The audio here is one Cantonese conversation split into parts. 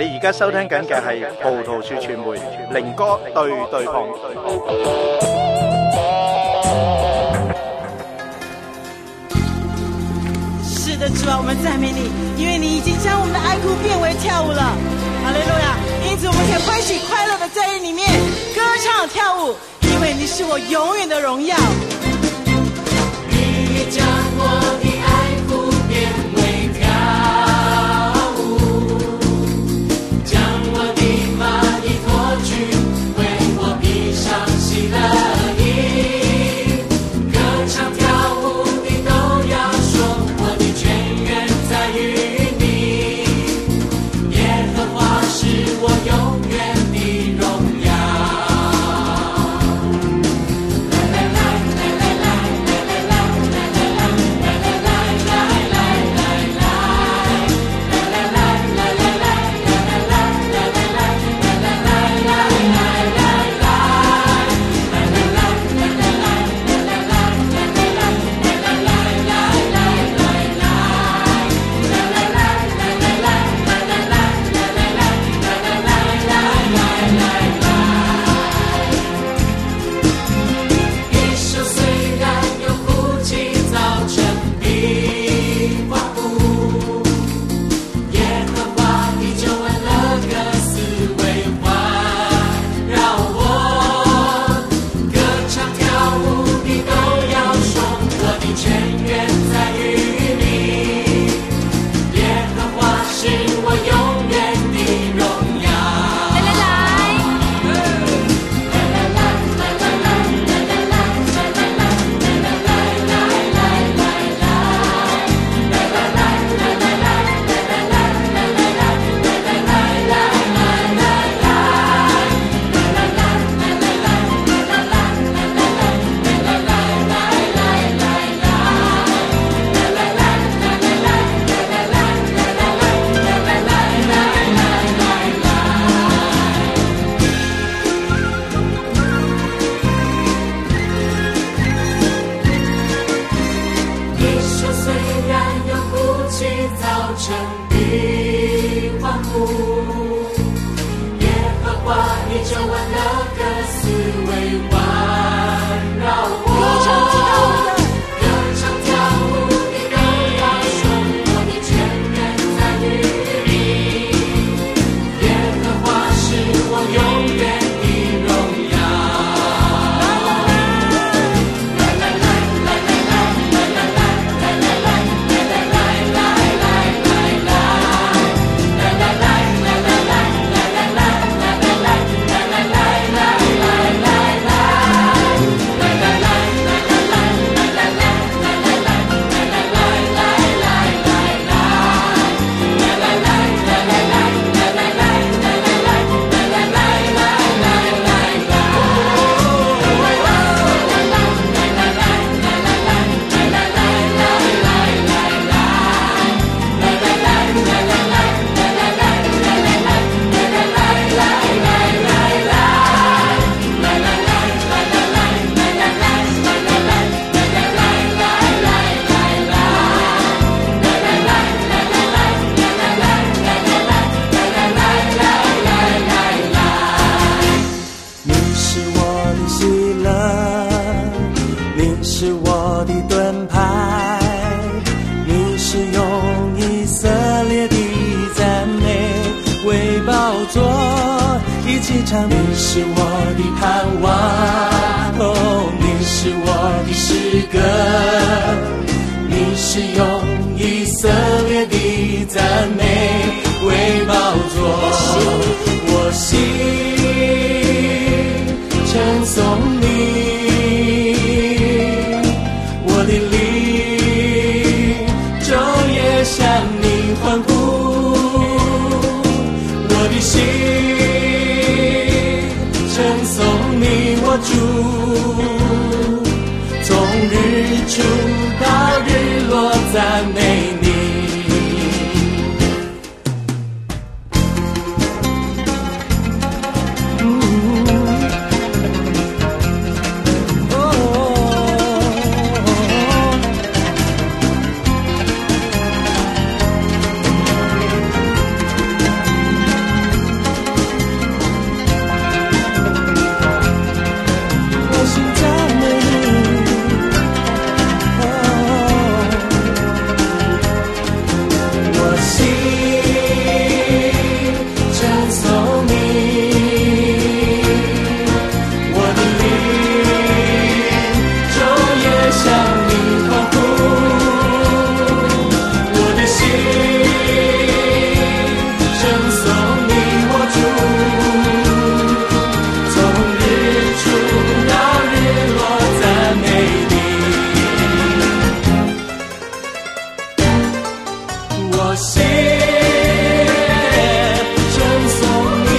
你而家收聽緊嘅係葡萄樹傳媒靈歌對碰。 是的，主啊，我们赞美你，因为你已经将我们的哀哭变为跳舞了，哈利路亚！因此我们可以欢喜快乐的在里面歌唱跳舞，因为你是我永远的荣耀。 你将我的哀哭变为跳舞，将我的麻衣脱去，为我披上喜乐衣。歌唱跳舞的都要说，我的泉源在于你，耶和华是我永远的荣耀。你是我的盼望，哦，你是我的诗歌，你是用以色列的赞美为宝座，我心称颂你，我的灵昼夜向你欢呼，我的心称颂你我主，从日出到日落赞美你。 心称颂你，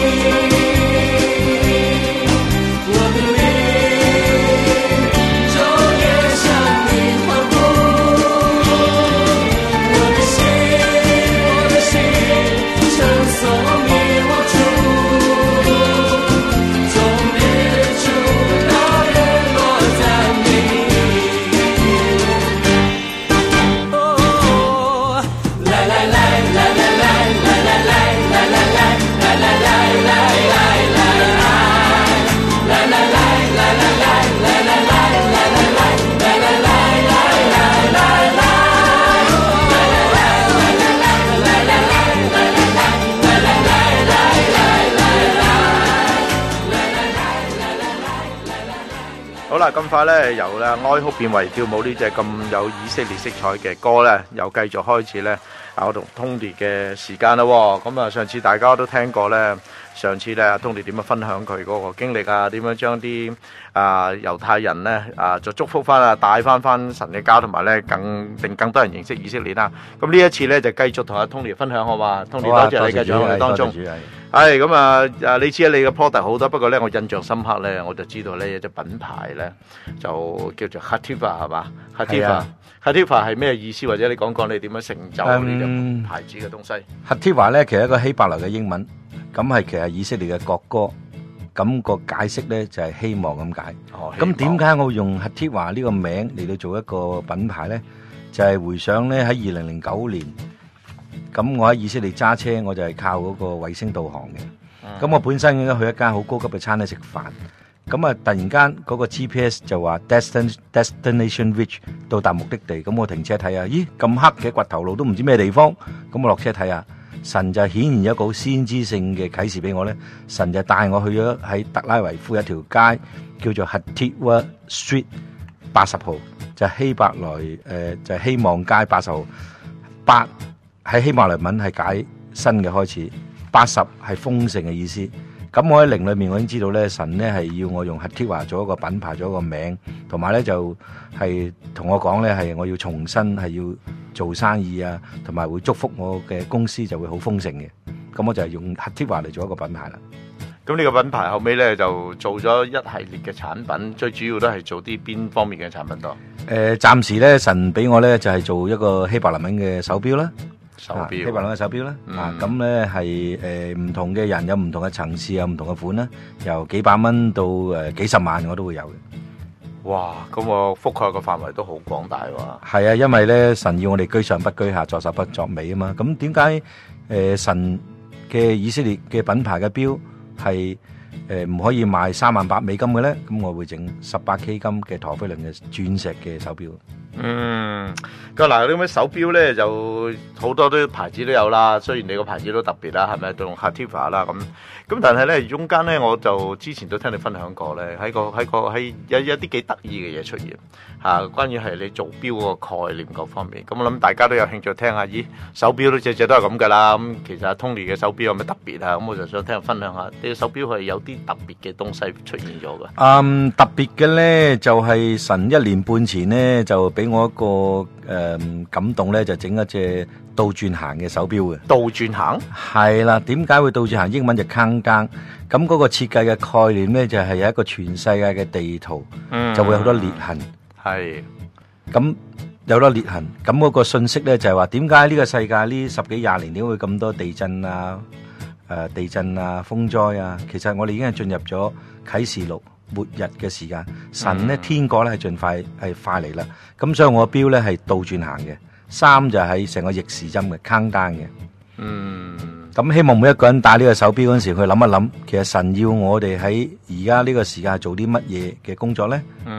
我的灵昼夜向你欢呼，我的心称颂你，我主，从日出到日落赞美你。哦，来来来来来来来来来来来来来来来好啦，咁快咧由咧哀哭變為跳舞呢隻咁有以色列色彩嘅歌咧，又繼續開始咧我同 Tony 嘅時間啦喎。咁啊，上次大家都聽過咧，上次咧 Tony 點樣分享佢嗰個經歷啊，點樣將啲猶太人咧就祝福翻啊，帶翻神嘅家，同埋咧令更多人認識以色列啦。咁呢一次咧就繼續同阿 Tony 分享好嘛？Tony 多謝你繼續喺我哋當中。係咁啊！你知你嘅 product 好多，不過咧我印象深刻咧，我就知道咧有隻品牌咧就叫做 Hativa 係嘛？Hativa 係咩意思？或者你講講你點樣成就呢隻牌子嘅東西 ？Hativa 咧其實一個希伯來嘅英文，咁係其實以色列嘅國歌，咁個解釋咧就係希望咁解。咁點解我用 Hativa 呢個名嚟到做一個品牌咧？就係回想咧喺2009年。咁我喺以色列揸車，我就係靠嗰個衛星導航嘅。咁我本身應該去一間好高級嘅餐廳食飯，咁啊突然間嗰個 GPS 就話 destination reach 到達目的地，咁我停車睇下，咦咁黑嘅掘頭路都唔知咩地方，咁我落車睇下，神就顯然有一個好先知性嘅啟示俾我咧，神就帶我去咗喺特拉維夫一條街叫做 Hativa Street 80號，就係希伯來就係希望街80號8。喺希伯來文係解新嘅開始，80係豐盛嘅意思。咁我喺靈裏面我已經知道咧，神咧係要我用 Hativa 做一個品牌，做一個名，同埋咧就係同我講咧係我要重新係要做生意啊，同埋會祝福我嘅公司就會好豐盛嘅。咁我就係用 Hativa 嚟做一個品牌啦。 咁呢個品牌後尾咧就做咗一系列嘅產品，最主要都係做啲邊方面嘅產品多？ 暫時咧神俾我咧就係做一個希伯來文嘅手錶啦。 手錶， 希伯來嘅手錶啦，咁咧係唔同嘅人有唔同嘅層次，有唔同嘅款啦，由幾百蚊到幾十萬我都會有嘅。 哇！咁我覆蓋嘅範圍都好廣大喎。 係啊，因為咧神要我哋居上不居下，作首不作尾啊嘛。咁點解神嘅以色列嘅品牌嘅錶係唔可以賣38000美金嘅咧？咁我會整18K 金嘅陀飛輪嘅鑽石嘅手錶。 咁嗱，呢啲手錶咧就好多都牌子都有啦。雖然你個牌子都特別啦，係咪用 Hativa 啦咁，但係咧中間咧我就之前都聽你分享過咧，喺有啲幾得意嘅嘢出現嚇，關於係你做錶嗰個概念各方面。咁我諗大家都有興趣聽下，咦手錶都隻隻都係咁噶啦。咁其實阿 Tony 嘅手錶有咩特別啊？咁我就想聽人分享下，你嘅手錶係有啲特別嘅東西出現咗嘅。 特別嘅咧就係神1年半前咧就俾我一個感動咧，就整一隻倒轉行嘅手錶嘅。 倒轉行係啦，點解會倒轉行？英文就 countdown。咁嗰個設計嘅概念咧，就係有一個全世界嘅地圖，就會有好多裂痕。 係咁有好多裂痕，咁嗰個信息咧就係話，點解呢個世界呢10幾20年點會咁多地震啊、風災啊？其實我哋已經係進入咗啟示錄末日嘅時間，神咧天國咧係盡快嚟啦。咁所以我錶咧係倒轉行嘅，3就係成個逆時針嘅 countdown 嘅。咁希望每一個人戴呢個手錶嗰陣時，去諗一諗，其實神要我哋喺而家呢個時間做啲乜嘢嘅工作咧？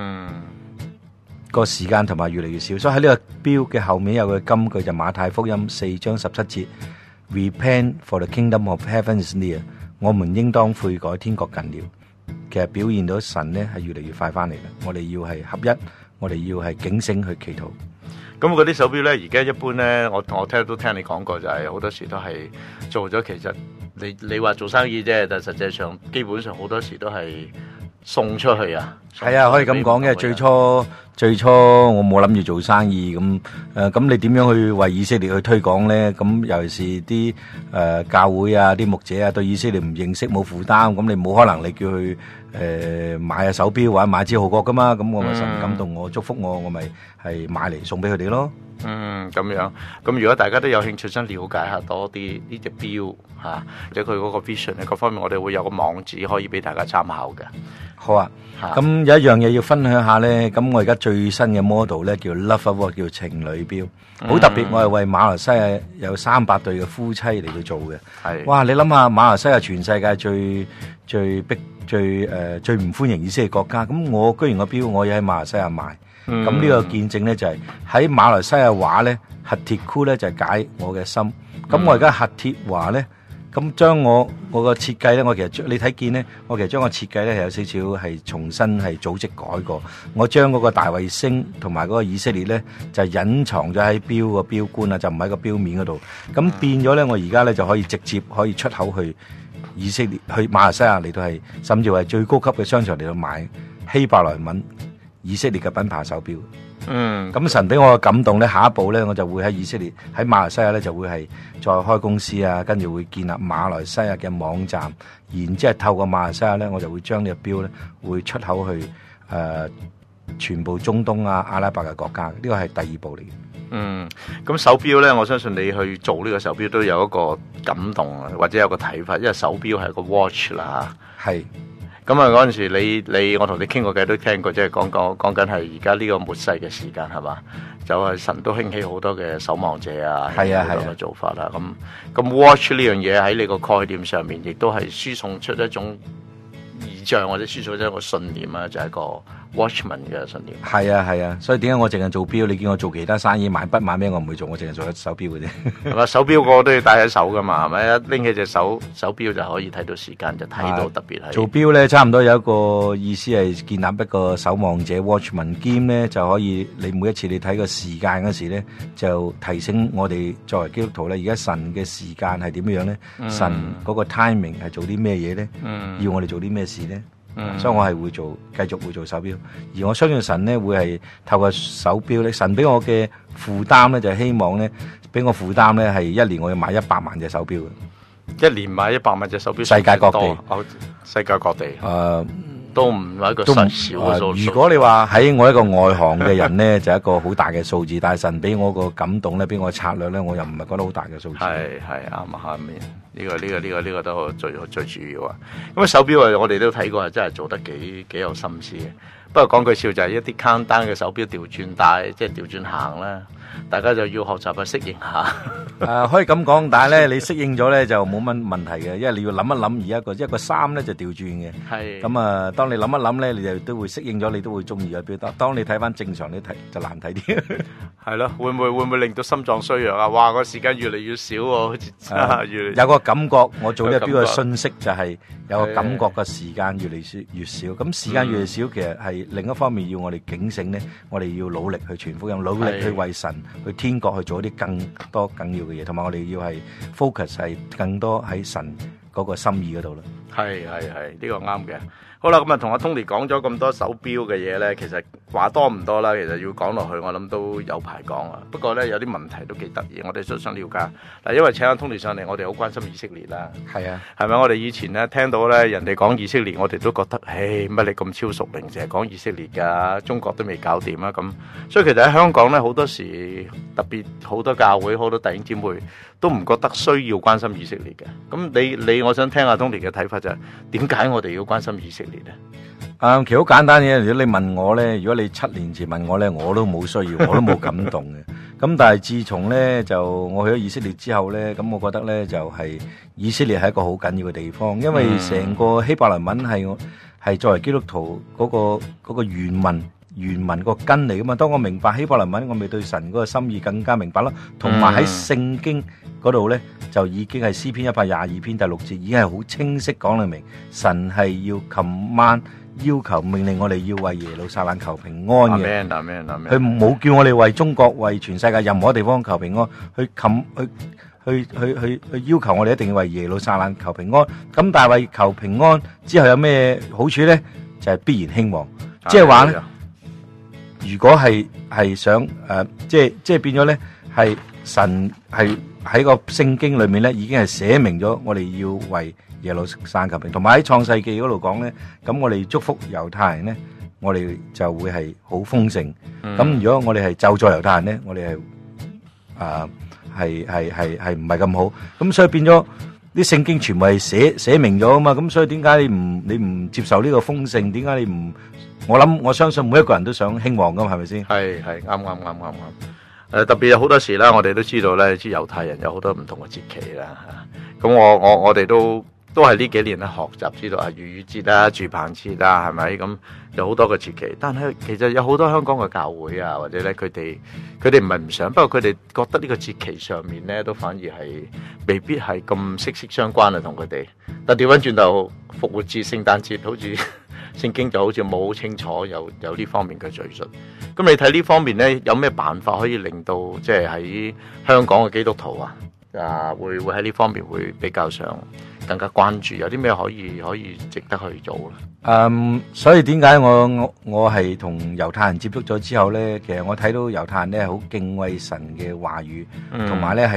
個時間同埋越嚟越少，所以喺呢個錶嘅後面有個金句就馬太福音4章17節 ，Repent for the kingdom of heaven is near。我們應當悔改，天國近了。其實表現到神咧係越嚟越快翻嚟啦。我哋要係合一，我哋要係警醒去祈禱。 咁嗰啲手錶咧，而家一般咧，我聽你講過，就係好多時都係做咗。其實你話做生意啫，但係實際上基本上好多時都係送出去啊。 係啊，可以咁講嘅。最初最初我冇諗住做生意咁咁你點樣去為以色列去推廣咧？咁尤其是啲教會啊、啲牧者啊對以色列唔認識冇負擔，咁你冇可能你叫佢買手錶或者買支號角噶嘛？咁我咪神感動我祝福我咪係買嚟送俾佢哋咯。 咁樣，咁如果大家都有興趣想了解下多啲呢隻錶嚇，或者佢嗰個 vision 各方面，我哋會有個網址可以俾大家參考嘅。 好啊，咁有一樣嘢要分享下咧，咁我而家最新嘅 model 咧叫 Love Award， 叫情侶錶，好特別。我係為馬來西亞有300對嘅夫妻嚟到做嘅。係，哇！你諗下，馬來西亞全世界最唔歡迎以色列國家，咁我居然個錶我要喺馬來西亞賣。咁呢個見證咧就係喺馬來西亞話咧，核鐵箍咧就係解我嘅心。咁我而家核鐵華咧，咁將我個設計咧，我其實你睇見咧，我其實將個設計咧係有少少係重新係組織改過。我將嗰個大衛星同埋嗰個以色列咧就隱藏咗喺錶個錶冠啊，就唔喺個錶面嗰度。咁變咗咧，我而家咧就可以直接可以出口去以色列、去馬來西亞嚟到係，甚至係最高級嘅商場嚟到買希伯來文以色列嘅品牌手錶。咁神俾我嘅感動咧，下一步咧我就會喺以色列喺馬來西亞咧就會係再開公司啊，跟住會建立馬來西亞嘅網站，然之後透過馬來西亞咧，我就會將呢個錶咧會出口去全部中東啊、阿拉伯嘅國家，呢個係第2步嚟嘅。 咁手錶咧，我相信你去做呢個手錶都有一個感動啊，或者有個睇法，因為手錶係個 watch 啦嚇。係。咁啊嗰陣時我同你傾過偈都聽過，即係講緊係而家呢個末世嘅時間係嘛？就係神都興起好多嘅守望者啊，係啊，咁嘅做法啦。咁 watch 呢樣嘢喺你個概念上面，亦都係輸送出一種意象或者輸送出一個信念啊，就係一個 watchman 嘅信念。係啊，所以點解我淨係做錶？你見我做其他生意買筆買咩我唔會做，我淨係做一手錶嘅啫。 係嘛，手錶個個都要戴喺手噶嘛，係咪？一拎起隻手錶就可以睇到時間，就睇到特別係。做錶咧，差唔多有一個意思係建立一個守望者 watchman 兼咧，就可以你每一次你睇個時間嗰時咧，就提醒我哋作為基督徒咧，而家神嘅時間係點樣咧？神嗰個 timing 係做啲咩嘢咧？要我哋做啲咩事咧？所以我係繼續會做手錶，而我相信神咧會係透過手錶咧，神俾我嘅負擔咧就係希望咧，俾我負擔咧係一年我要買100萬隻手錶嘅， 一年買100萬隻手錶， 世界各地， 世界各地，都唔係一個細小嘅數。 如果你話喺我一個外行嘅人咧，就一個好大嘅數字，但係神俾我個感動咧，俾我策略咧，我又唔係覺得好大嘅數字。係啱啊，下面呢個都最主要啊。咁手錶啊，我哋都睇過，係真係做得幾有心思嘅。不過講句笑就係一啲 countdown 嘅手錶調轉戴，即係調轉行啦。大家就要學習去適應下。 可以咁講，但係咧你適應咗咧就冇乜問題嘅，因為你要諗一諗，而一個衫咧就調轉嘅。係。咁啊，當你諗一諗咧，你就都會適應咗，你都會中意個錶。當你睇翻正常，你睇就難睇啲。係咯，會唔會令到心臟衰弱啊？哇，個時間越嚟越少喎，好似有個感覺，我做呢個錶嘅信息就係有個感覺嘅時間越嚟越少。咁時間越嚟越少，其實係另一方面要我哋警醒咧，我哋要努力去傳福音，努力去為神。去天國去做一啲更多緊要嘅嘢，同埋我哋要係 focus 係更多喺神嗰個心意嗰度啦。係呢個啱嘅。好啦，咁啊同阿 Tony 講咗咁多手錶嘅嘢咧，其實話多唔多啦，其實要講落去，我諗都有排講啊。不過咧有啲問題都幾得意，我哋都想了解。嗱，因為請阿 Tony 上嚟，我哋好關心以色列啦。係啊，係咪？我哋以前咧聽到咧人哋講以色列，我哋都覺得，乜你咁超熟齡，淨係講以色列㗎？中國都未搞掂啊咁。所以其實喺香港咧，好多時特別好多教會、好多弟兄姊妹都唔覺得需要關心以色列嘅。咁我想聽阿 Tony 嘅睇法就係點解我哋要關心以色列？其實好簡單嘅，如果你問我咧，如果你7年前問我咧，我都冇需要，我都冇感動嘅。咁但係自從咧就我去咗以色列之後咧，咁我覺得咧就係以色列係一個好緊要嘅地方，因為成個希伯來文係作為基督徒嗰個原文個根嚟噶嘛。當我明白希伯來文，我咪對神嗰個心意更加明白咯。同埋喺聖經嗰度咧，就已經係詩篇122篇第6節，已經係好清晰講得明，神係要琴晚要求命令我哋要為耶路撒冷求平安嘅。佢冇叫我哋為中國、為全世界任何地方求平安，去要求我哋一定要為耶路撒冷求平安。咁但係為求平安之後有咩好處咧？就係必然興旺，即係話咧。 如果係想即係變咗咧，係神係喺個聖經裏面咧，已經係寫明咗我哋要為耶路撒冷求平，同埋喺創世記嗰度講咧，咁我哋祝福猶太人咧，我哋就會係好豐盛。咁如果我哋係咒詛猶太人咧，我哋係唔係咁好？咁所以變咗啲聖經全部係寫明咗啊嘛。咁所以點解你唔接受呢個豐盛？點解你唔？我相信每一個人都想興旺噶嘛，係咪先？ 係啱。特別有好多時啦，我哋都知道咧，猶太人有好多唔同嘅節期啦。咁我哋都係呢幾年咧學習，知道逾越節啦、住棚節啦，係咪？咁有好多個節期，但係其實有好多香港嘅教會啊，或者咧佢哋唔係唔想，不過佢哋覺得呢個節期上面咧，都反而係未必係咁息息相關啊，同佢哋。但調翻轉頭，復活節、聖誕節好似聖經就好似冇好清楚有呢方面嘅敘述。咁你睇呢方面咧，有咩辦法可以令到即係喺香港嘅基督徒會喺呢方面會比較上更加關注？有啲咩可以值得去做咧？ 所以點解我係同猶太人接觸咗之後咧，其實我睇到猶太人咧好敬畏神嘅話語，同埋咧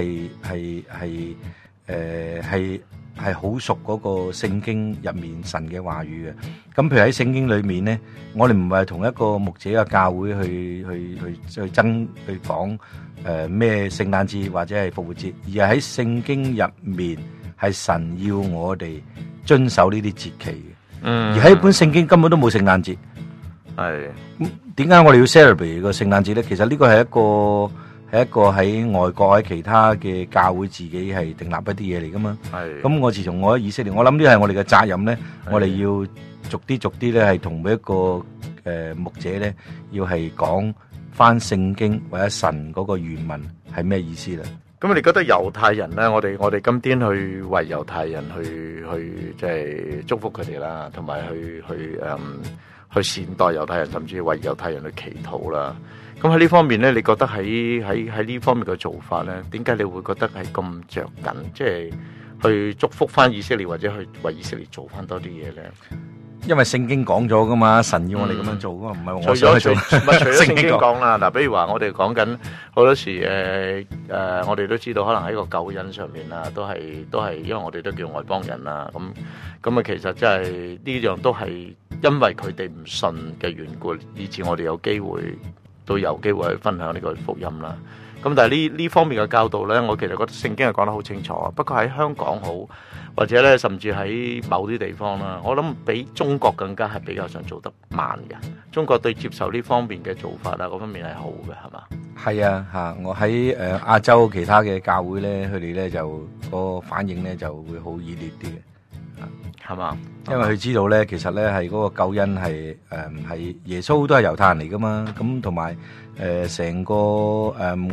係好熟嗰個聖經入面神嘅話語嘅。咁譬如喺聖經裏面咧，我哋唔係同一個牧者嘅教會去講咩聖誕節或者係復活節，而係喺聖經入面係神要我哋遵守呢啲節期嘅。而喺本聖經根本都冇聖誕節。係點解我哋要 celebrate 個聖誕節咧？其實呢個係一個喺外國喺其他嘅教會自己係訂立一啲嘢嚟噶嘛。咁我自從我喺以色列，我諗呢係我哋嘅責任咧，我哋要逐啲咧係同每一個牧者咧要係講翻聖經或者神嗰個原文係咩意思啦。 咁你覺得猶太人咧，我哋今天去為猶太人去即係祝福佢哋啦，同埋去善待猶太人，甚至為猶太人去祈禱啦。咁喺呢方面咧，你覺得喺呢方面嘅做法咧，點解你會覺得係咁着緊？即係去祝福翻以色列，或者去為以色列做翻多啲嘢咧？ 因為聖經講咗噶嘛，神要我哋咁樣做噶嘛，唔係我想去做。 除咗聖經講啦，嗱，比如話我哋講緊好多時我哋都知道可能喺個救恩上面啦，都係因為我哋都叫外邦人啦，咁啊，其實真係呢樣都係因為佢哋唔信嘅緣故，以致我哋有機會去分享呢個福音啦。咁但係呢方面嘅教導咧，我其實覺得聖經係講得好清楚。不過喺香港好，或者咧甚至喺某啲地方啦，我諗比中國更加係比較上做得慢嘅。中國對接受呢方面嘅做法啊，嗰方面係好嘅，係嘛？ 係啊，嚇！我喺亞洲其他嘅教會咧，佢哋咧就個反應咧就會好熱烈啲嘅，係嘛？因為佢知道咧，其實咧係嗰個救恩係耶穌都係猶太人嚟噶嘛，咁同埋成個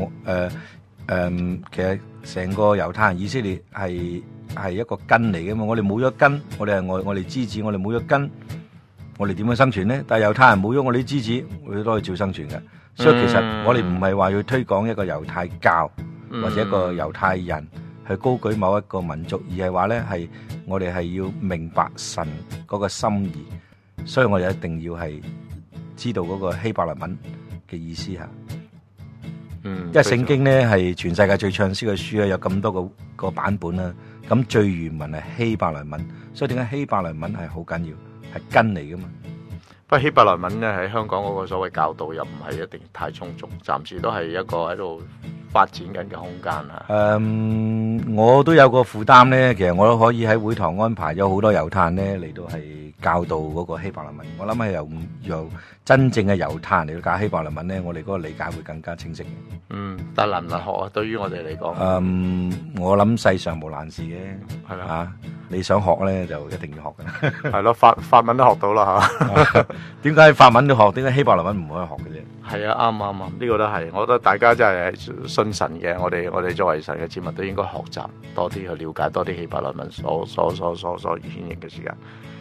其實成個猶太人以色列係一個根嚟嘅嘛。我哋冇咗根，我哋係我哋枝子，我哋冇咗根，我哋點樣生存咧？但係猶太人冇咗我哋啲枝子，佢都可以照生存嘅。所以其實我哋唔係話要推廣一個猶太教或者一個猶太人去高舉某一個民族，而係話咧係我哋係要明白神嗰個心意，所以我哋一定要係知道嗰個希伯來文嘅意思嚇。因為聖經咧係全世界最暢銷嘅書啊，有咁多個版本啦。咁最原文係希伯來文，所以點解希伯來文係好緊要，係根嚟噶嘛？ 不過希伯來文咧喺香港嗰個所謂教導又唔係一定太充足，暫時都係一個喺度發展緊嘅空間啊。 我都有個負擔咧，其實我都可以喺會堂安排咗好多猶太人咧嚟到係教導嗰個希伯來文。我諗係由真正嘅猶太人嚟到教希伯來文咧，我哋嗰個理解會更加清晰嘅。 但難唔難學啊？對於我哋嚟講， 我諗世上無難事嘅， 係啦嚇。你想學咧，就一定要學嘅。 係咯，法文都學到啦嚇。 點解法文都學？點解希伯來文唔可以學嘅啫？ 係啊，啱，呢個都係。我覺得大家真係信神嘅，我哋作為神嘅子民都應該學習多啲，去了解多啲希伯來文所顯現嘅時間。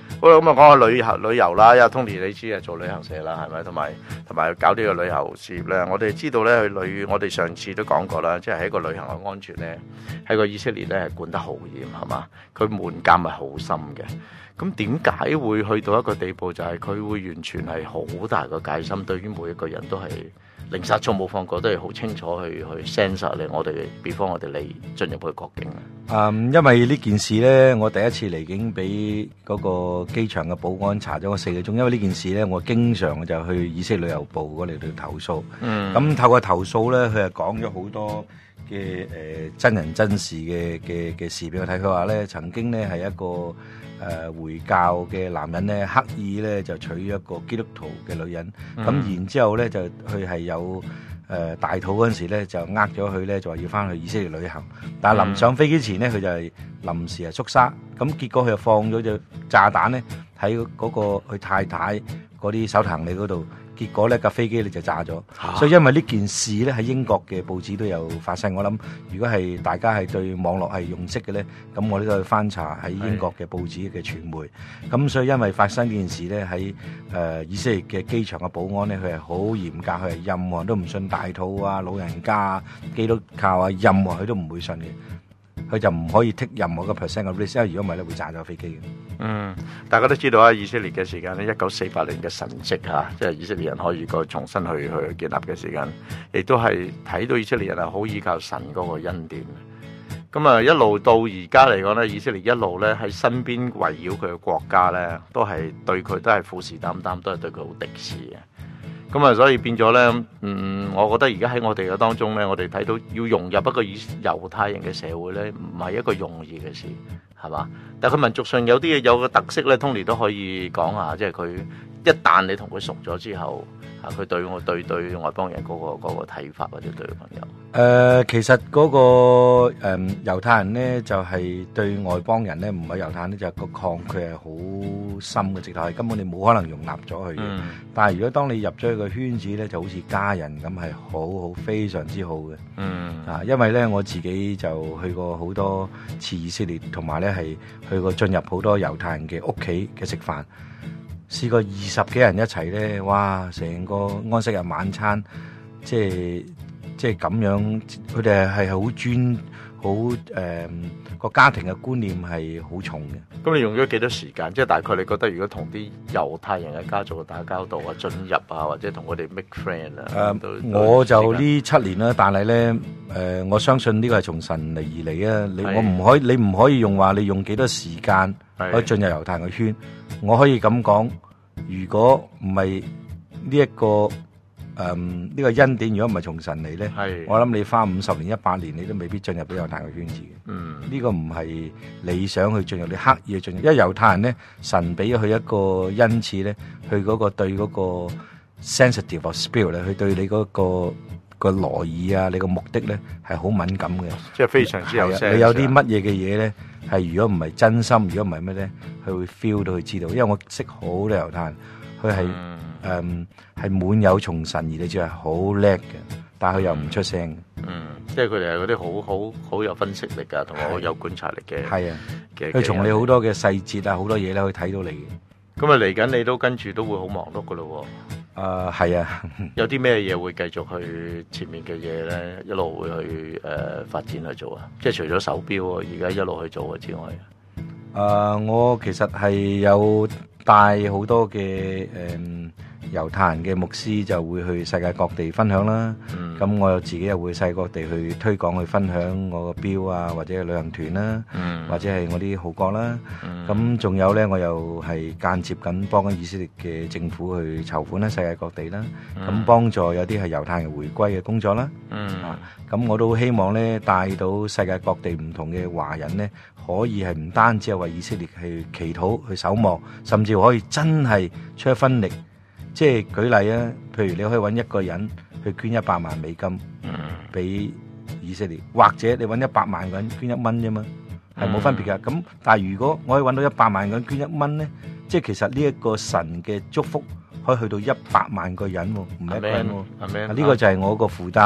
好啦，咁啊講下旅遊啦，因為 Tony 你知係做旅行社啦，係咪？同埋搞呢個旅遊事業咧，我哋知道咧我哋上次都講過啦，即係喺個旅行嘅安全咧，喺個以色列咧係管得好嚴，係嘛？佢門檻係好深嘅。咁點解會去到一個地步，就係佢會完全係好大個戒心，對於每一個人都係零殺錯冇放過，都係好清楚去 censor 你我哋，比方我哋嚟進入去國境。 因為呢件事咧，我第一次離境俾嗰個機場嘅保安查咗我4個鐘，因為呢件事咧，我經常就去以色列旅遊部嗰嚟到投訴。咁透過投訴咧，佢係講咗好多嘅真人真事嘅事俾我睇。佢話咧，曾經咧係一個回教嘅男人咧，刻意咧就娶一個基督徒嘅女人，咁然之後咧就佢係有大肚嗰陣時咧就呃咗佢咧，就話要翻去以色列旅行，但係臨上飛機前咧佢就係臨時係縮沙，咁結果佢就放咗隻炸彈咧喺嗰個佢太太嗰啲手提行李嗰度。結果咧架飛機咧就炸咗，所以因為呢件事咧喺英國嘅報紙都有發生。我諗如果係大家係對網絡係用識嘅咧，咁我呢都去翻查喺英國嘅報紙嘅傳媒。咁所以因為發生呢件事咧，喺以色列嘅機場嘅保安咧，佢係好嚴格，佢係任何人都唔信大肚啊、老人家啊、基督教啊，任何佢都唔會信嘅。佢就唔可以 take 任何個 percent 嘅 risk， 因為如果唔係咧會炸咗飛機嘅。 大家都知道啊，以色列嘅時間咧，1948年嘅神蹟嚇，即係以色列人可以重新去建立嘅時間，亦都係睇到以色列人係好依靠神嗰個恩典。咁啊，一路到而家嚟講咧，以色列一路咧喺身邊圍繞佢嘅國家咧，都係對佢都係虎視眈眈，都係對佢好敵視嘅。咁啊，所以變咗咧，我覺得而家喺我哋嘅當中咧，我哋睇到要融入一個猶太人嘅社會咧，唔係一個容易嘅事，係嘛？但係佢民族上有啲嘢有個特色咧，Tony 都可以講下，即係佢一旦你同佢熟咗之後，佢對外邦人嗰個睇法或者對朋友。 其實嗰個猶太人咧，就係對外邦人咧，唔係猶太人咧，就係個抗拒係好深嘅，直頭係根本你冇可能容納咗佢嘅。但係如果當你入咗去個圈子咧，就好似家人咁，係好非常之好嘅。因為咧我自己就去過好多次以色列，同埋咧係去過進入好多猶太人嘅屋企嘅食飯。試過20幾人一齊咧，哇！成個安息日晚餐，即係咁樣，佢哋係好個家庭嘅觀念係好重嘅。 咁你用咗幾多時間？即係大概你覺得，如果同啲猶太人嘅家族打交道啊、進入啊，或者同佢哋 make friend 啊， 我就呢7年啦。但係咧，我相信呢個係從神嚟而嚟啊！你唔可以用話你用幾多時間可以進入猶太人嘅圈。我可以咁講，如果唔係呢一個呢個恩典，如果唔係從神嚟咧，我諗你花50年、100年，你都未必進入到猶太人嘅圈子嘅。呢個唔係你想去進入，你刻意去進入。因為猶太人咧，神俾咗佢一個恩賜咧，佢嗰個對嗰個 sensitive of spirit 咧，佢對你嗰個羅意啊，你個目的咧係好敏感嘅， 即係非常之有 sense。 你有啲乜嘢嘅嘢咧，係如果唔係真心，如果唔係咩咧，佢會 feel 到佢知道。因為我識好多猶太人，佢係滿有從神而你知係好叻嘅，但係佢又唔出聲。 即係佢哋係嗰啲好有分析力啊，同埋好有觀察力嘅。 係啊，佢從你好多嘅細節啊，好多嘢咧，可以睇到你嘅。 咁啊，嚟緊你都跟住都會好忙碌噶咯喎。 係啊。有啲咩嘢會繼續去前面嘅嘢咧，一路會去發展去做啊？即係除咗手錶而家一路去做之外。 我其實係有帶好多嘅猶太人嘅牧師就會去世界各地分享啦。咁我自己又會世界各地去推廣去分享我個錶啊，或者旅行團啦，或者係我啲號角啦。咁仲有咧，我又係間接緊幫緊以色列嘅政府去籌款啦，世界各地啦。咁幫助有啲係猶太人回歸嘅工作啦。咁我都希望咧帶到世界各地唔同嘅華人咧，可以係唔單止係為以色列去祈禱去守望，甚至可以真係出一分力。即係舉例啊，譬如你可以揾一個人去捐100萬美金俾以色列，或者你揾100萬個人捐1蚊啫嘛，係冇分別噶。咁但係如果我可以揾到100萬個人捐1蚊咧，即係其實呢一個神嘅祝福可以去到100萬個人，唔係一個人。呢個就係我個負擔。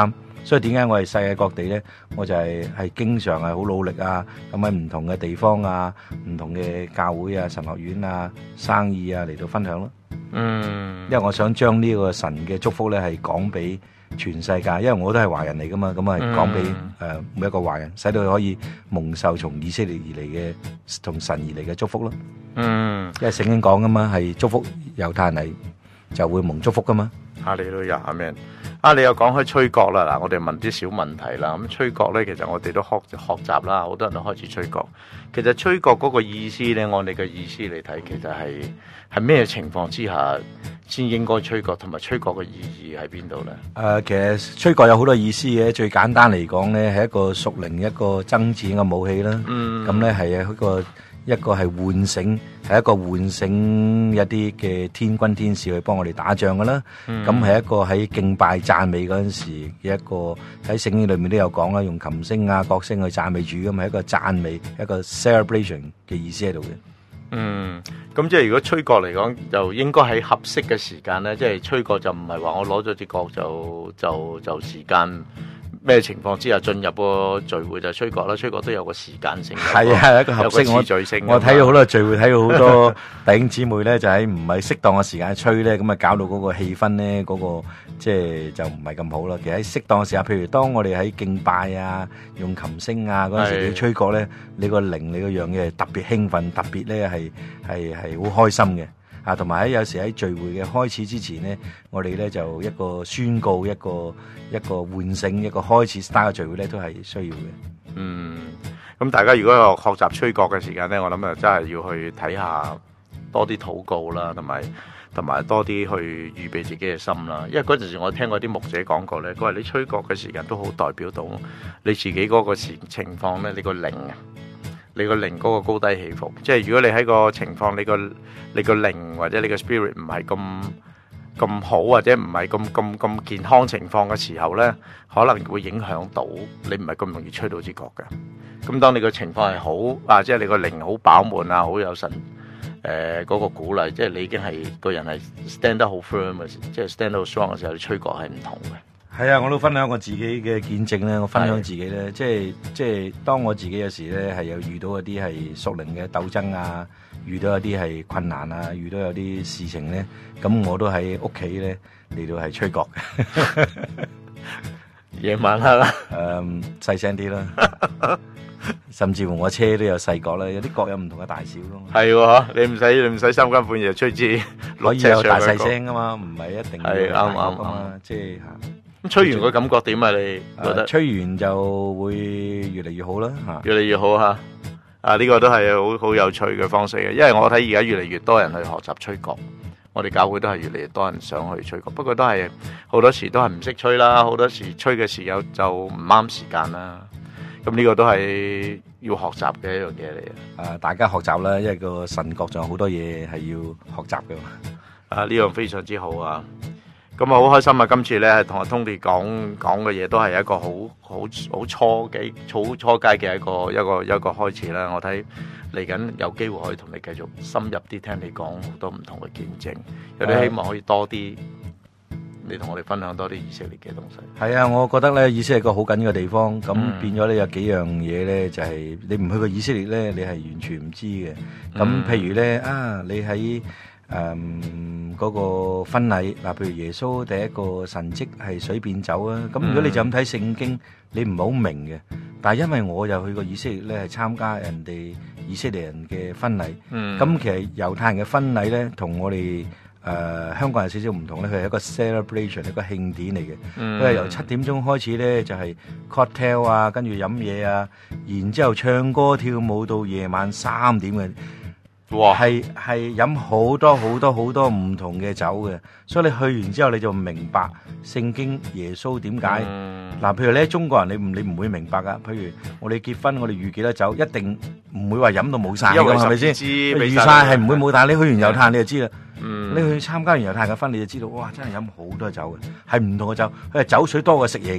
所以點解我係世界各地咧，我就係經常係好努力啊，咁喺唔同嘅地方啊、唔同嘅教會啊、神學院啊、生意啊嚟到分享咯。因為我想將呢個神嘅祝福咧係講俾全世界，因為我都係華人嚟噶嘛，咁啊講俾每一個華人，使到佢可以蒙受從以色列而嚟嘅同神而嚟嘅祝福咯。因為聖經講噶嘛，係祝福猶太人嚟就會蒙祝福噶嘛。 哈利路亞，阿們。你又講開吹角啦，嗱，我哋問啲小問題啦。咁吹角咧，其實我哋都學習啦，好多人都開始吹角。其實吹角嗰個意思咧，按你嘅意思嚟睇，其實係咩情況之下先應該吹角，同埋吹角嘅意義喺邊度咧？ 其實吹角有好多意思嘅，最簡單嚟講咧，係一個屬靈一個爭戰嘅武器啦。咁咧係一個係喚醒，係一個喚醒一啲嘅天軍天使去幫我哋打仗噶啦。咁係一個喺敬拜讚美嗰陣時嘅一個，喺聖經裏面都有講啦，用琴聲啊、角聲去讚美主，咁係一個讚美，一個 celebration 嘅意思喺度嘅。 咁即係如果吹角嚟講，就應該喺合適嘅時間咧，即係吹角就唔係話我攞咗支角就時間。咩情況之下進入個聚會就吹角啦？吹角都有個時間性， 係啊，一個合適有個次序性。 我睇到好多聚會，睇到好多弟兄姊妹咧，就喺唔係適當嘅時間吹咧，咁啊搞到嗰個氣氛咧，嗰個即係就唔係咁好啦。其實喺適當嘅時間，譬如當我哋喺敬拜啊、用琴聲啊嗰陣時，你吹角咧，你個靈、你個樣嘢特別興奮，特別咧係好開心嘅。同埋有時喺聚會嘅開始之前咧，我哋咧就一個宣告、一個喚醒、一個開始 start 嘅聚會咧，都係需要嘅。 咁大家如果有學習吹角嘅時間咧，我諗啊真係要去睇下多啲禱告啦，同埋多啲去預備自己嘅心啦。因為嗰陣時我聽過啲牧者講過咧，佢話你吹角嘅時間都好代表到你自己嗰個情況咧，你個靈啊。你個靈嗰個高低起伏，即係如果你喺個情況，你個靈或者你個 spirit 唔係咁好，或者唔係咁健康情況嘅時候咧，可能會影響到你唔係咁容易吹到支角嘅。咁當你個情況係好即係你個靈好飽滿啊，好有神嗰個鼓勵，即係你已經係個人係 stand 得好 firm 嘅時，即係 stand 得好 strong 嘅時候，你吹角係唔同嘅。 係啊，我都分享我自己嘅見證咧。我分享自己咧，即係當我自己有時咧係有遇到一啲係屬靈嘅鬥爭啊，遇到一啲係困難啊，遇到有啲事情咧，咁我都喺屋企咧嚟到係吹角嘅。 夜晚黑啦， 細聲啲啦，甚至乎我車都有細角啦，有啲角有唔同嘅大小咯。 係喎，你唔使三更半夜吹支， 可以有大細聲噶嘛，唔係一定係啱噶嘛，即係吹完個感覺點啊？你覺得？ 吹完就會越嚟越好啦， 越嚟越好嚇。呢個都係好有趣嘅方式嘅，因為我睇而家越嚟越多人去學習吹角，我哋教會都係越嚟越多人想去吹角，不過都係好多時都係唔識吹啦，好多時吹嘅時候就唔啱時間啦。咁呢個都係要學習嘅一樣嘢嚟嘅。 大家學習啦，因為個神國仲有好多嘢係要學習嘅嘛。 呢樣非常之好啊！咁啊，好開心啊！今次咧同阿 Tony 講嘅嘢都係一個好初階嘅一個開始啦。我睇嚟緊有機會可以同你繼續深入啲聽你講好多唔同嘅見證，有啲希望可以多啲你同我哋分享多啲以色列嘅東西。係啊，我覺得咧以色列係個好緊要嘅地方，咁變咗咧有幾樣嘢咧就係你唔去過以色列咧，你係完全唔知嘅。咁譬如咧你喺嗰個婚禮嗱，譬如耶穌第一個神蹟係水變酒啊，咁如果你就咁睇聖經，你唔係好明嘅。但係因為我又去過以色列咧，係參加人哋以色列人嘅婚禮，咁其實猶太人嘅婚禮咧，同我哋香港人少少唔同咧，佢係一個 celebration， 一個慶典嚟嘅。佢係由7點鐘開始咧，就係 cocktail 啊，跟住飲嘢啊，然之後唱歌跳舞到夜晚3點嘅。哇！係飲好多唔同嘅酒嘅，所以你去完之後你就明白聖經耶穌點解嗱。譬如你喺中國人，你唔會明白噶。譬如我哋結婚，我哋預幾多酒，一定唔會話飲到冇晒噶，係咪先？預晒係唔會冇，但係你去完猶太你就知啦。你去參加完猶太嘅婚，你就知道，哇！真係飲好多酒嘅，係唔同嘅酒，佢係酒水多過食嘢嘅。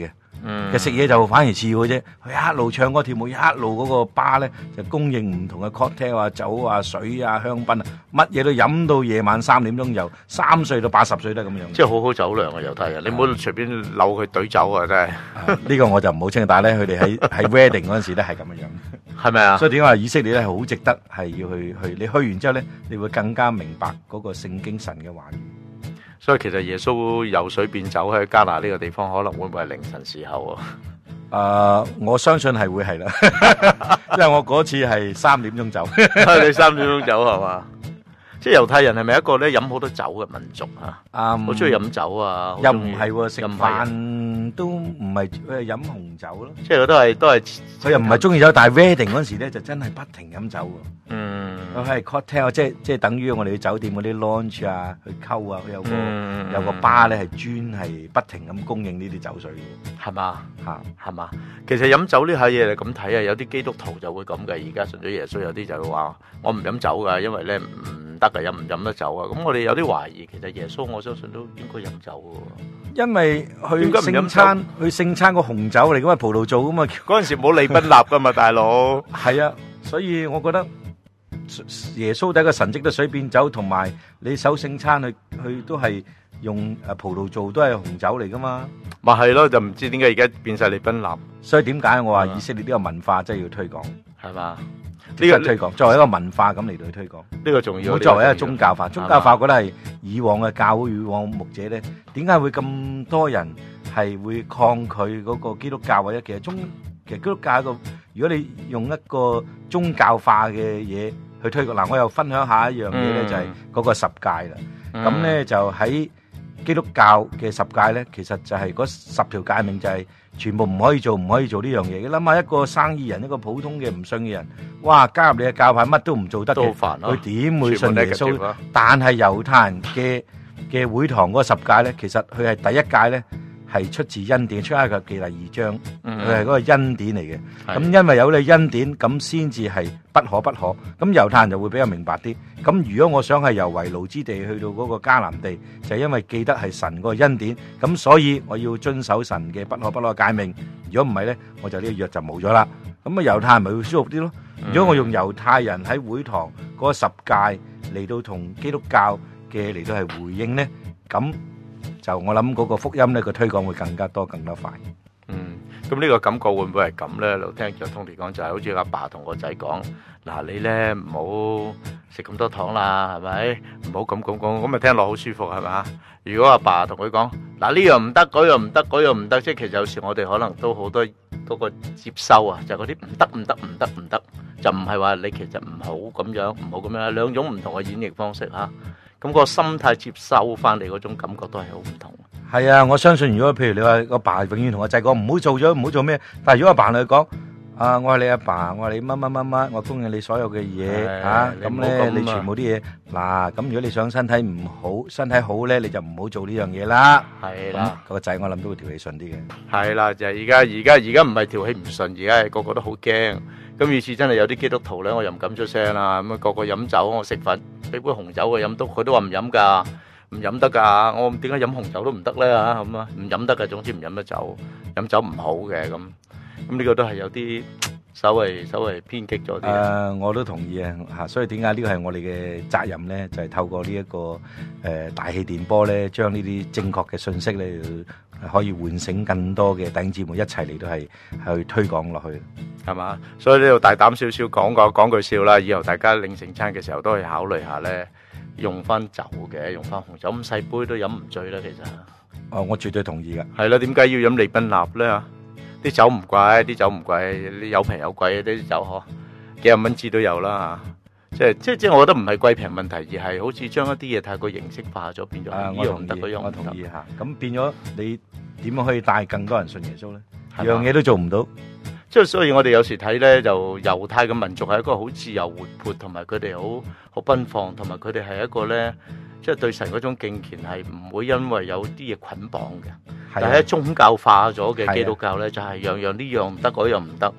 其實食嘢就反而次嘅啫。佢一路唱歌跳舞，一路嗰個吧咧就供應唔同嘅 cocktail 啊、酒啊、水啊、香檳啊，乜嘢都飲到夜晚3點鐘，由3歲到80歲都係咁樣。 即係好好酒量啊！猶太人，你唔好隨便扭佢懟酒啊！真係呢個我就唔好清，但係咧佢哋喺 wedding 嗰陣時咧係咁樣樣， 係咪啊？ 所以點解話以色列咧係好值得係要去？你去完之後咧，你會更加明白嗰個聖經神嘅話語。 所以其實耶穌由水變酒喺加拿呢個地方，可能會唔會係凌晨時候啊？ 我相信係會係啦，因為我嗰次係3點鐘走。 你3點鐘走係嘛？即係猶太人係咪一個咧飲好多酒嘅民族啊？好中意飲酒啊！ 又唔係喎，食飯都唔係佢係飲紅酒咯。 即係都係佢又唔係中意酒，但係 wedding 嗰陣時咧就真係不停飲酒喎。佢係 cocktail，即係等於我哋去酒店嗰啲 lounge 啊，去溝啊，佢有個 bar 咧係專係不停咁供應呢啲酒水嘅， 係嘛？ 係嘛？其實飲酒呢下嘢係咁睇啊，有啲基督徒就會咁嘅。而家信咗耶穌，有啲就會話我唔飲酒㗎，因為咧唔得㗎，飲得酒啊。咁我哋有啲懷疑，其實耶穌我相信都應該飲酒嘅喎。因為去聖餐個紅酒嚟㗎嘛，葡萄做㗎嘛。嗰陣時冇利賓納㗎嘛，大佬。係啊，所以我覺得耶穌第一個神蹟都水變酒，同埋你守聖餐去都係用葡萄做，都係紅酒嚟㗎嘛。咪係咯，就唔知點解而家變晒利賓納。所以點解我話以色列呢個文化真係要推廣，係嘛？呢個推廣作為一個文化咁嚟到去推廣，呢個重要。唔好作為一個宗教化，宗教化我覺得係以往嘅教會、以往牧者咧，點解會咁多人係會抗拒嗰個基督教或者其實基督教一個，如果你用一個宗教化嘅嘢去推廣，嗱，我又分享下一樣嘢咧，就係嗰個十戒啦。咁咧就喺基督教嘅十戒咧，其實就係嗰10條誡命，就係全部唔可以做呢樣嘢。你諗下，一個生意人，一個普通嘅唔信嘅人，哇，加入你嘅教派乜都唔做得嘅，佢點會信耶穌？但係猶太人嘅會堂嗰10戒咧，其實佢係第一戒咧，係出自恩典，出埃及記第2章，佢係嗰個恩典嚟嘅。咁因為有你恩典，咁先至係不可。咁猶太人就會比較明白啲。咁如果我想係由為奴之地去到嗰個迦南地，就係因為記得係神個恩典，咁所以我要遵守神嘅不可嘅誡命。如果唔係咧，我就呢個約就冇咗啦。咁啊，猶太人咪會舒服啲咯。如果我用猶太人喺會堂嗰10戒嚟到同基督教嘅嚟到係回應咧，咁就我諗嗰個福音咧，個推廣會更加多、更加快。咁呢個感覺會唔會係咁咧？我聽咗 Tony 講就係好似阿爸同個仔講：嗱，你咧唔好食咁多糖啦，係咪？唔好咁講，咁咪聽落好舒服係嘛？如果阿爸同佢講：嗱，呢樣唔得，嗰樣唔得，嗰樣唔得，即係其實有時我哋可能都好多嗰個接收啊，就係嗰啲唔得，就唔係話你其實唔好咁樣，唔好咁樣，兩種唔同嘅演繹方式嚇。咁個心態接收翻嚟嗰種感覺都係好唔同。係啊，我相信如果譬如你話個爸永遠同個仔講唔好做咗，唔好做咩，但係如果阿爸同佢講我係你阿爸，我係你乜，我供應你所有嘅嘢嚇，咁咧你全部啲嘢嗱，咁如果你想身體唔好，身體好咧，你就唔好做呢樣嘢啦。係啦，個仔我諗都會調氣順啲嘅。係啦，就係而家唔係調氣唔順，而家係個個都好驚。咁於是真係有啲基督徒咧，我又唔敢出聲啦。咁啊個個飲酒，我食飯俾杯紅酒佢飲，佢都話唔飲㗎。唔飲得噶，我點解飲紅酒都唔得咧嚇咁啊？唔飲得嘅，總之唔飲得酒，飲酒唔好嘅咁呢個都係有啲稍微偏激咗啲。我都同意啊嚇，所以點解呢個係我哋嘅責任咧？就係透過呢一個大氣電波咧，將呢啲正確嘅信息咧，可以喚醒更多嘅弟兄姊妹一齊嚟到係去推廣落去，係嘛？所以呢度大膽少少講句笑啦，以後大家領聖餐嘅時候都可以考慮下咧。用翻酒嘅，用翻紅酒咁細杯都飲唔醉啦，其實。我絕對同意噶。係啦，點解要飲利賓納咧？啲酒唔貴，你有平有貴啲酒嗬，幾廿蚊支都有啦嚇。即係我覺得唔係貴平問題，而係好似將一啲嘢太過形式化咗，變咗呢樣唔得嗰樣唔得。我同意嚇。咁變咗你點樣可以帶更多人信耶穌咧？樣嘢都做唔到。即係所以我哋有時睇咧，就猶太嘅民族係一個好自由活潑，同埋佢哋好奔放，同埋佢哋係一個咧，即係對神嗰種敬虔係唔會因為有啲嘢捆綁嘅。但係宗教化咗嘅基督教咧，就係樣樣呢樣唔得，嗰樣唔得，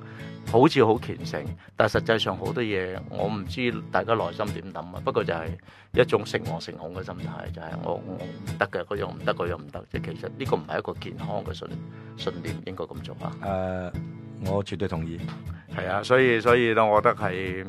好似好虔誠，但係實際上好多嘢我唔知大家內心點諗啊。不過就係一種誠惶誠恐嘅心態，就係我唔得嘅，嗰樣唔得，嗰樣唔得。即係其實呢個唔係一個健康嘅信念，應該咁做啊。 我絕對同意。 係啊，所以咧，我覺得係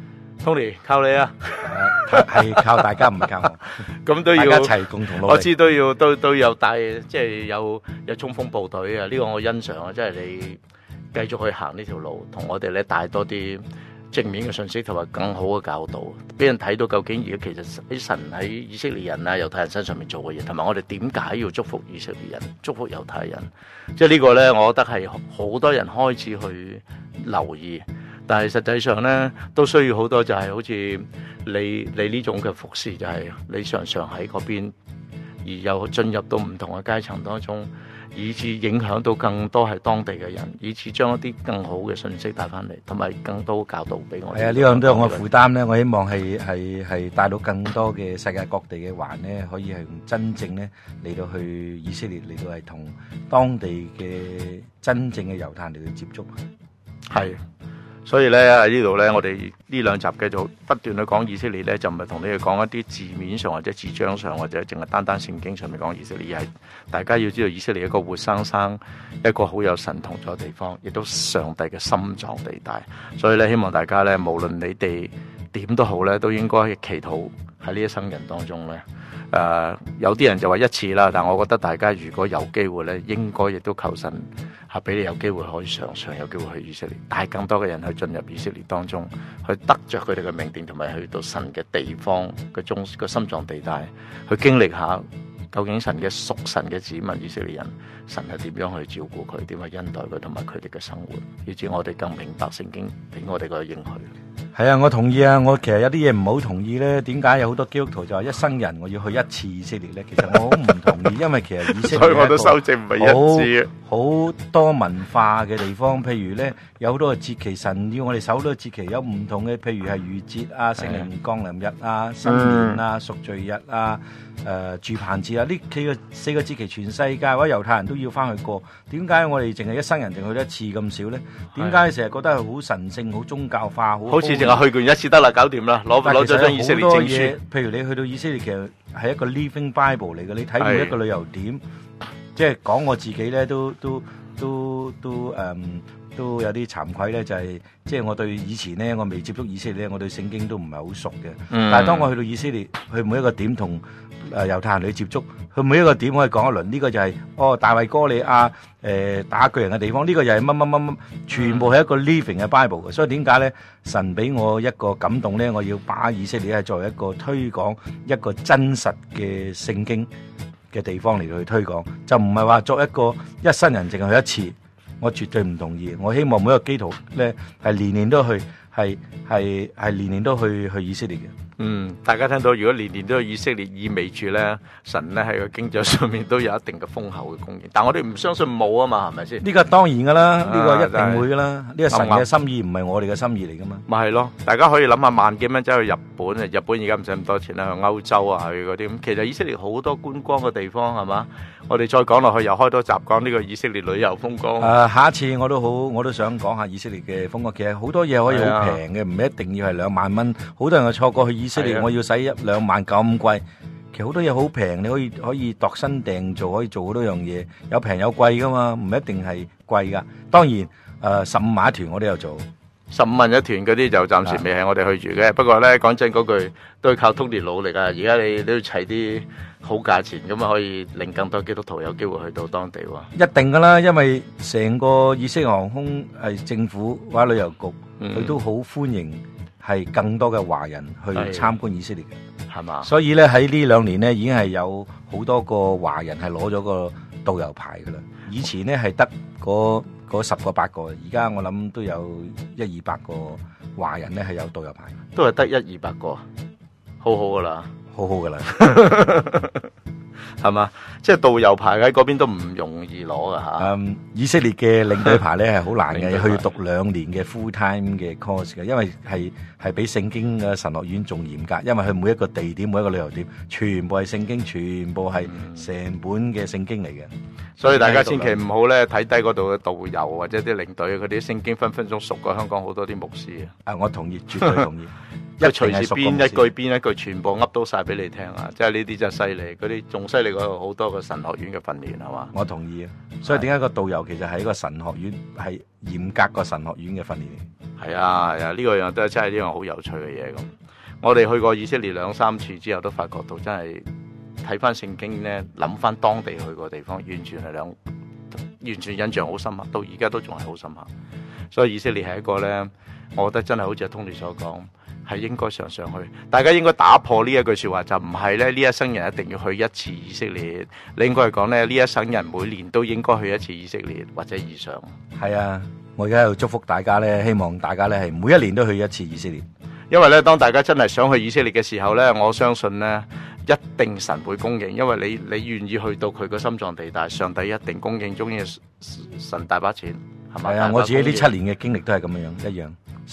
Tony 靠你啊， 係靠大家，唔係靠我。 咁都要大家一齊共同努力。 我知都有帶，即係有衝鋒部隊啊！呢個我欣賞啊，即係你繼續去行呢條路，同我哋咧帶多啲正面嘅信息，同埋更好嘅教導，俾人睇到究竟而家其實喺神喺以色列人啊、猶太人身上面做嘅嘢，同埋我哋點解要祝福以色列人、祝福猶太人，即係呢個咧，我覺得係好多人開始去留意。但係實際上咧，都需要好多就係好似你呢種嘅服侍，就係你常常喺嗰邊，而又進入到唔同嘅階層當中，以致影響到更多係當地嘅人，以致將一啲更好嘅信息帶翻嚟，同埋更多教導俾我哋。 係啊，呢樣都係我負擔咧。我希望係帶到更多嘅世界各地嘅華人咧，可以係用真正咧嚟到去以色列，嚟到係同當地嘅真正嘅猶太人嚟到接觸。 係。所以咧喺呢度咧，我哋呢兩集繼續不斷去講以色列咧，就唔係同你哋講一啲字面上或者字章上，或者淨係單單聖經上面講以色列，而係大家要知道以色列一個活生生一個好有神同在嘅地方，亦都上帝嘅心臟地帶。所以咧，希望大家咧，無論你哋點都好咧，都應該祈禱喺呢一生人當中咧。有啲人就話一次啦，但我覺得大家如果有機會咧，應該亦都求神俾你有機會可以常常有機會去以色列，帶更多嘅人去進入以色列當中，去得着佢哋嘅命定，同埋去到神嘅地方嘅個心臟地帶，去經歷下究竟神嘅屬神嘅子民以色列人，神係點樣去照顧佢，點去恩待佢，同埋佢哋嘅生活，以至我哋更明白聖經俾我哋嘅應許。 係啊，我同意啊。我其實有啲嘢唔好同意咧。點解有好多基督徒就話一生人我要去一次以色列咧？其實我好唔同意，因為其實以色列所以我都修正唔係一次。 好多文化嘅地方，譬如咧有好多嘅節期，神要我哋守好多節期，有唔同嘅，譬如係逾節啊、聖靈降臨日啊、新年啊、贖罪日啊、住棚節啊，呢四個節期，全世界或者猶太人都要翻去過。點解我哋淨係一生人淨去一次咁少咧？點解成日覺得係好神聖、好宗教化、好似淨係去過一次得啦，搞掂啦，攞咗張以色列證書。 譬如你去到以色列，其實係一個 living Bible 嚟嘅。你睇每一個旅遊點，即係講我自己咧，都有啲慚愧咧，就係即係我對以前咧，我未接觸以色列咧，我對聖經都唔係好熟嘅。但係當我去到以色列，去每一個點同猶太人去接觸，去每一個點可以講一輪。呢個就係大衛哥利亞打巨人嘅地方，呢個又係乜乜乜乜，全部係一個 living 嘅 Bible 嘅。所以點解咧？神俾我一個感動咧，我要把以色列係作為一個推廣一個真實嘅聖經嘅地方嚟到去推廣，就唔係話作一個一生人淨係去一次。我絕對唔同意。我希望每一個基督徒咧係年年都去，係年年都去以色列嘅。 大家聽到如果年年都去以色列，意味住咧神咧喺個經濟上面都有一定嘅豐厚嘅供應。但我哋唔相信冇啊嘛，係咪先？ 呢個當然噶啦，呢個一定會噶啦。呢個神嘅心意唔係我哋嘅心意嚟噶嘛。 咪係咯，大家可以諗下萬幾蚊走去日本啊！日本而家唔使咁多錢啦，去歐洲啊，去嗰啲咁。其實以色列好多觀光嘅地方係嘛？我哋再講落去又開多集講呢個以色列旅遊風光。 下一次我都想講下以色列嘅風光。其實好多嘢可以好平嘅，唔一定要係2萬蚊。好多人就錯過去以色列，我要使1-2萬咁貴。其實好多嘢好平，你可以度身訂做，可以做好多樣嘢，有平有貴噶嘛，唔一定係貴噶。當然15萬一團我都有做。 15萬一團嗰啲就暫時未係我哋去住嘅。不過咧講真嗰句，都要靠 Tony 努力啊！而家你都要砌啲好價錢，咁啊可以令更多基督徒有機會去到當地喎。 一定噶啦，因為成個以色列航空政府或者旅遊局，佢都好歡迎係更多嘅華人去參觀以色列嘅， 係嘛？ 所以咧喺呢2年咧已經係有好多個華人係攞咗個導遊牌噶啦。以前咧係得嗰10個8個，而家我諗都有100-200個華人咧係有導遊牌， 都係得100-200個，好好噶啦， 好好噶啦。 係嘛？即係導遊牌喺嗰邊都唔容易攞噶嚇。 以色列嘅領隊牌咧係好難嘅， 領隊牌去讀2年嘅 full time 嘅 course 嘅，因為係比聖經嘅神學院仲嚴格，因為佢每一個地點、每一個旅遊點，全部係聖經，全部係成本嘅聖經嚟嘅。 所以大家千祈唔好咧睇低嗰度嘅導遊或者啲領隊，佢啲聖經分分鐘熟過香港好多啲牧師啊！ 我同意，絕對同意。 一隨時邊一句全部噏到晒俾你聽啊！即係呢啲真係犀利，嗰啲仲犀利過好多個神學院嘅訓練係嘛？ 我同意啊！所以點解個導遊其實係一個神學院，係嚴格個神學院嘅訓練？ 係啊，呢個樣都係真係呢樣好有趣嘅嘢咁。我哋去過以色列2、3次之後，都發覺到真係睇翻聖經咧，諗翻當地去過地方，完全印象好深刻，到而家都仲係好深刻。所以以色列係一個咧，我覺得真係好似阿 Tony 所講，係應該常常去。大家應該打破呢一句説話，就唔係咧呢一生人一定要去一次以色列。你應該係講咧呢一生人每年都應該去一次以色列或者以上。係啊，我而家喺度祝福大家咧，希望大家咧係每一年都去一次以色列。 因為咧，當大家真係想去以色列嘅時候咧，我相信咧一定神會供應，因為你願意去到佢個心臟地帶，上帝一定供應，中意神大把錢，係嘛？ 係啊，我自己呢7年嘅經歷都係咁樣一樣，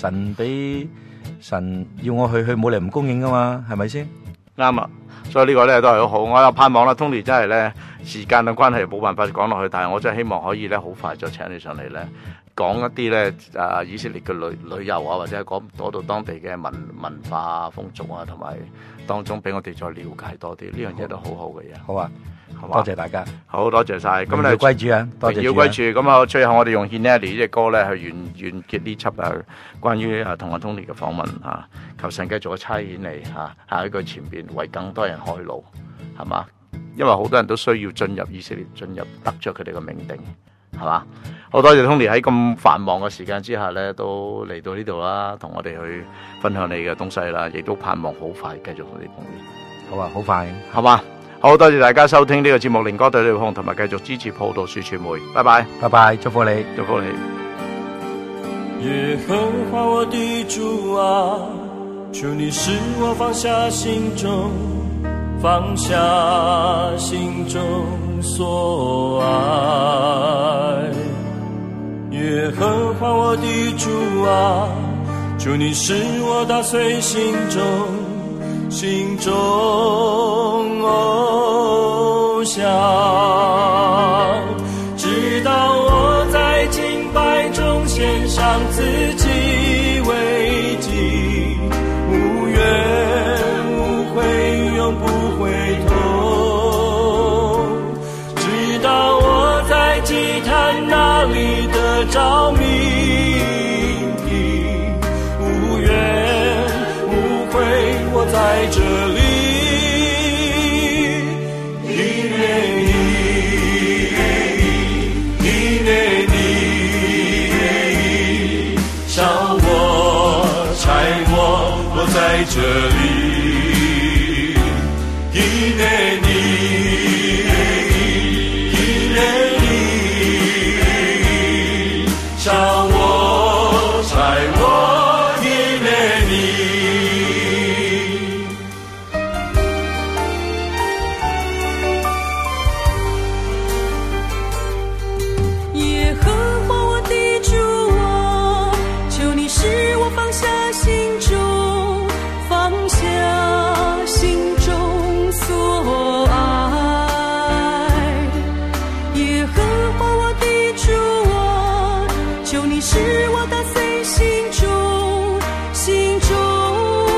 神要我去冇理由唔供應噶嘛，係咪先？ 啱啊，所以呢個咧都係好好，我又盼望啦 ，Tony 真係咧時間嘅關係冇辦法講落去，但係我真係希望可以咧好快再請你上嚟咧。講一啲咧以色列嘅旅遊啊，或者係講到當地嘅文化風俗啊，同埋當中俾我哋再了解多啲，呢樣嘢都好好嘅嘢。 好啊， 好嘛？ 多謝大家， 好多謝晒。咁你歸主啊，多謝主。 要歸主。咁啊，最後我哋用 Hinelli 呢隻歌咧去完結呢輯關於同阿 Tony 嘅訪問啊，求神繼續差遣你喺佢前邊為更多人開路，係嘛？因為好多人都需要進入以色列，得着佢哋嘅命定。係嘛？好多謝 Tony 喺咁繁忙嘅時間之下咧，都嚟到呢度啦，同我哋去分享你嘅東西啦，亦都盼望好快繼續同你碰面。 好啊，好快， 好嘛？好多謝大家收聽呢個節目《靈歌對你碰》，同埋繼續支持葡萄樹傳媒。拜拜， 拜拜，祝福你， 祝福你。 耶和華我的主啊，求你使我放下心中所愛。耶和華我的主啊，求你使我打碎心中偶像，直到我在敬拜中獻上自己為祭，無怨無悔，永不回頭，直到我在祭壇那裡得着命定，無怨無悔，我在這裡在這裡，因為你，燒我，柴我，因為你。耶和華我的主啊，求你使我放下心中。放下心中所愛，耶和華我的主啊，求你使我打碎心中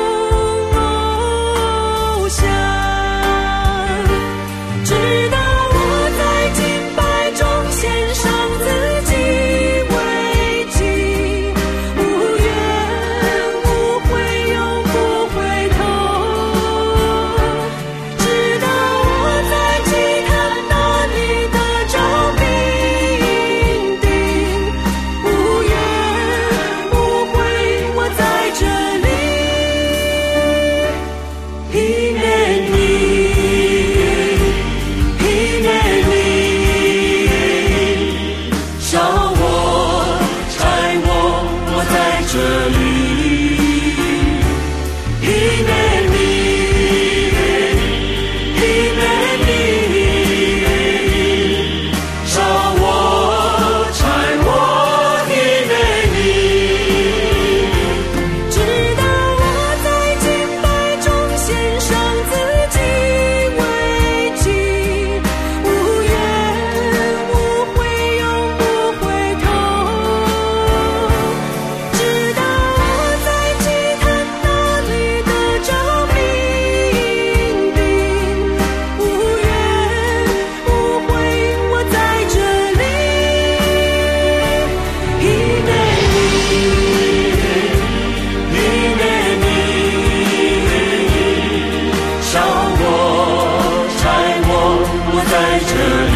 这里，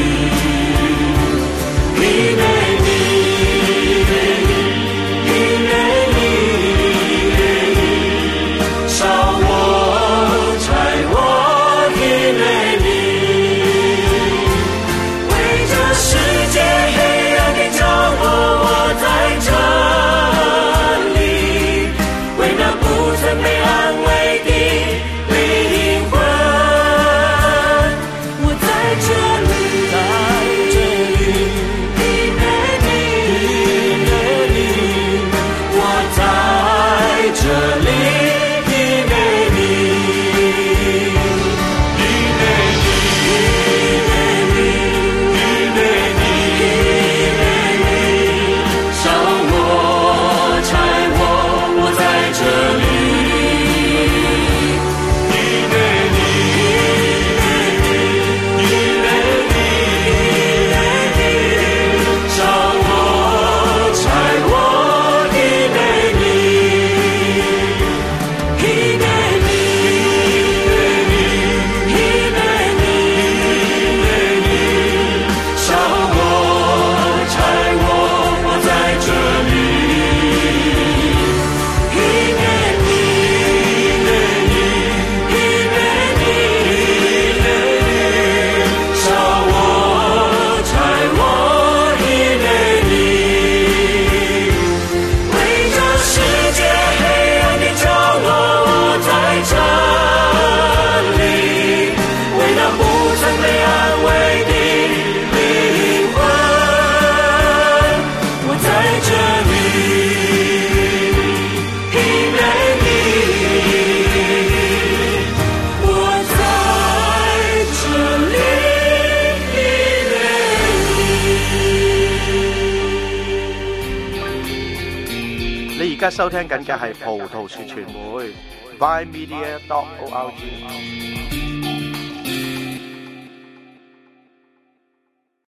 因为你，因为你，烧我、柴我，因为你，为这世界黑暗的角落，我在这里，为那不曾被安慰的灵魂，我在这里，在这里，因为你，因为你，我在这里，因为你，因为你，因为你，因为你，烧我、柴我，我在这里。因为你，因为你，烧我、柴我，因为你，因为你，因为你，烧我、柴我，我在这里。因为你，因为你，因为你，烧我、柴我，因为你，为这世界黑暗的角落，我在这里，为那不曾被安慰的灵魂，我在这里。因为你，我在這裡，因為你而家收聽緊嘅係葡萄樹傳媒 ViMedia.org。